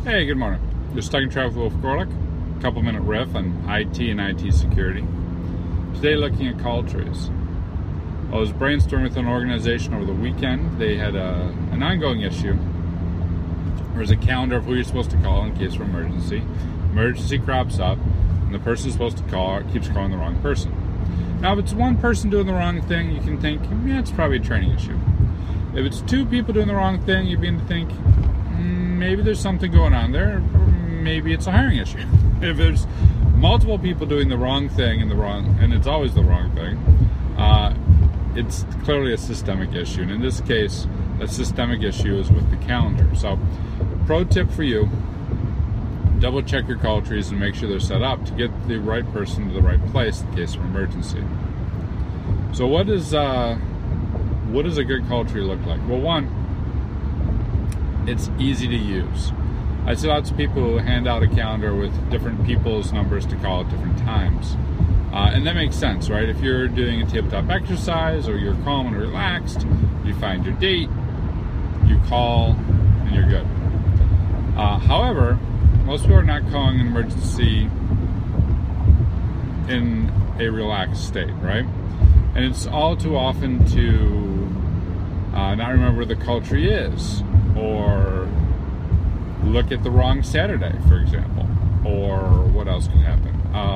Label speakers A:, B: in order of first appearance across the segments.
A: Hey, good morning. You're stuck in traffic with Wolf Gorlick. Couple minute riff on IT and IT security. Today, looking at call trees. I was brainstorming with an organization over the weekend. They had an ongoing issue. There's a calendar of who you're supposed to call in case of emergency. Emergency crops up, and the person supposed to call keeps calling the wrong person. Now, if it's one person doing the wrong thing, you can think, yeah, it's probably a training issue. If it's two people doing the wrong thing, you begin to think, maybe there's something going on there, or maybe it's a hiring issue. If there's multiple people doing the wrong thing and it's always the wrong thing, it's clearly a systemic issue. And in this case, that systemic issue is with the calendar. So, pro tip for you, double check your call trees and make sure they're set up to get the right person to the right place in case of emergency. So what does a good call tree look like? Well, one, it's easy to use. I see lots of people who hand out a calendar with different people's numbers to call at different times. And that makes sense, right? If you're doing a tabletop exercise or you're calm and relaxed, you find your date, you call, and you're good. However, most people are not calling an emergency in a relaxed state, right? And it's all too often to not remember where the call tree is, or look at the wrong Saturday, for example, or what else can happen?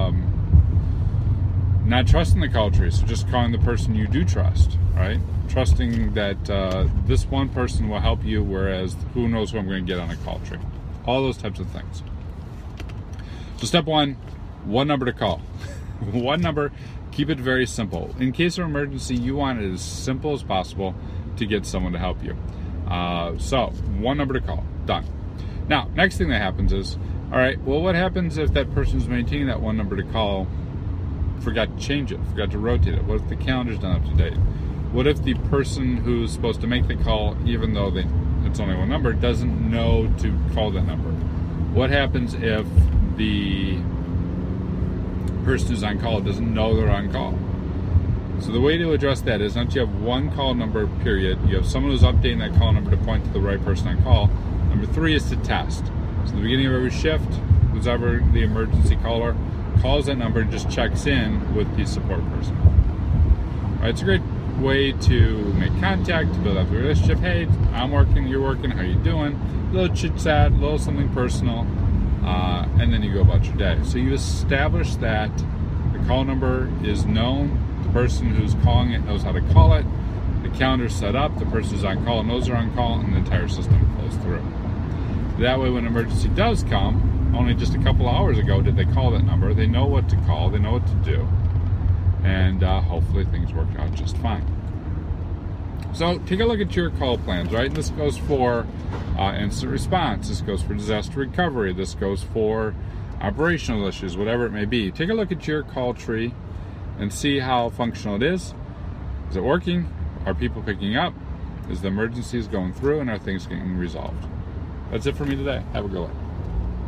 A: Not trusting the call tree, so just calling the person you do trust, right? Trusting that this one person will help you, whereas who knows who I'm going to get on a call tree. All those types of things. So step one number to call. One number, keep it very simple. In case of emergency, you want it as simple as possible to get someone to help you. So one number to call, done. Now, next thing that happens is, all right, well, what happens if that person who's maintaining that one number to call forgot to change it, forgot to rotate it? What if the calendar's not up to date? What if the person who's supposed to make the call, even though it's only one number, doesn't know to call that number? What happens if the person who's on call doesn't know they're on call? So the way to address that is, once you have one call number, period, you have someone who's updating that call number to point to the right person on call. Number three is to test. So at the beginning of every shift, who's ever the emergency caller calls that number and just checks in with the support person. All right, it's a great way to make contact, to build up a relationship. Hey, I'm working, you're working, how you doing? A little chit-chat, a little something personal, and then you go about your day. So you establish that the call number is known, the person who's calling it knows how to call it, the calendar's set up, the person who's on call knows they're on call, and the entire system flows through. That way, when an emergency does come, only just a couple hours ago did they call that number, they know what to call, they know what to do, and hopefully things work out just fine. So take a look at your call plans, right? And this goes for instant response, this goes for disaster recovery, this goes for operational issues, whatever it may be. Take a look at your call tree and see how functional it is. Is it working? Are people picking up? Is the emergencies going through, and are things getting resolved? That's it for me today. Have a good one.